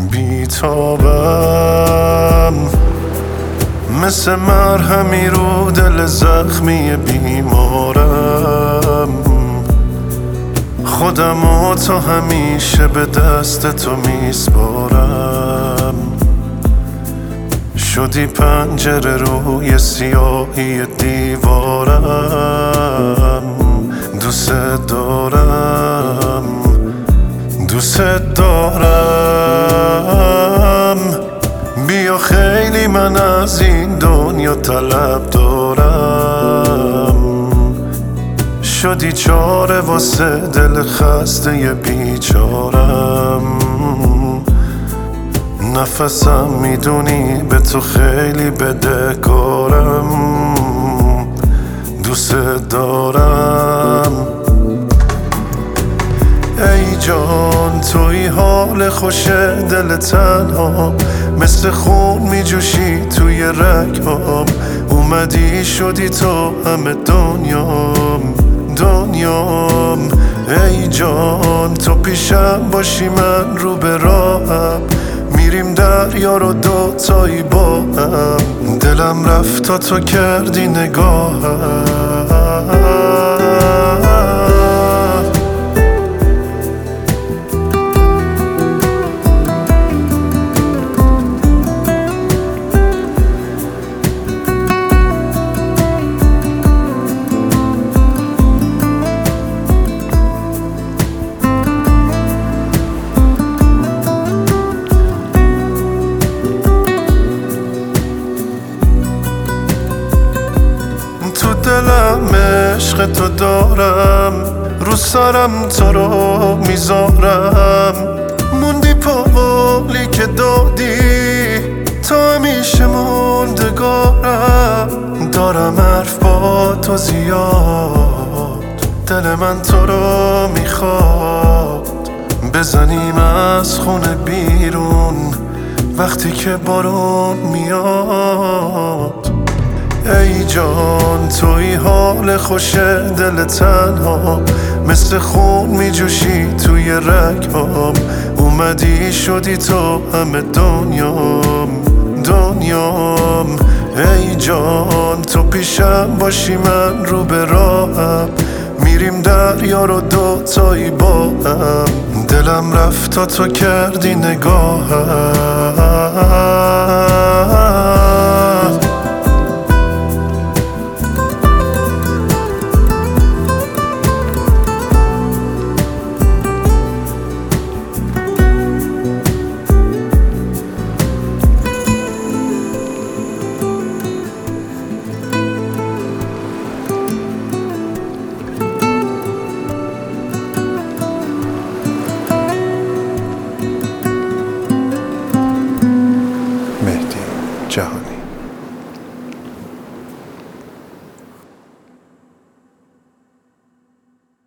بیتابم، مثل مرهمی رو دل زخمی بیمارم. خودمو تا همیشه به دست تو میسپارم. شدی پنجره روی سیاهی دیوارم. دوست دارم، دوست دارم. بیا خیلی من از این دنیا طلب دارم. شدی چاره واسه دل خسته بیچارم. نفسم میدونی به تو خیلی بدهکارم. دوست دارم. ای جان توی حال خوش دل تنها، مثل خون میجوشی توی رگام. اومدی شدی تو همه دنیام، دنیام. ای جان تو پیشم باشی من رو به راهم، میریم دریا رو دوتایی با هم. دلم رفت تا تو کردی نگاهم. تو دلم عشق تو دارم، رو سرم تو رو میذارم. موندی پاولی که دادی، تا همیشه موندگارم. دارم حرف با تو زیاد، دل من تو رو میخواد. بزنیم از خونه بیرون وقتی که بارون میاد. ای جان توی حال خوش دل تنها، مثل خون میجوشی توی رگام. اومدی شدی تو همه دنیام، دنیام. ای جان تو پیشم باشی من رو به راهم، میریم دریا رو دوتایی با هم. دلم رفت تا تو کردی نگاهم.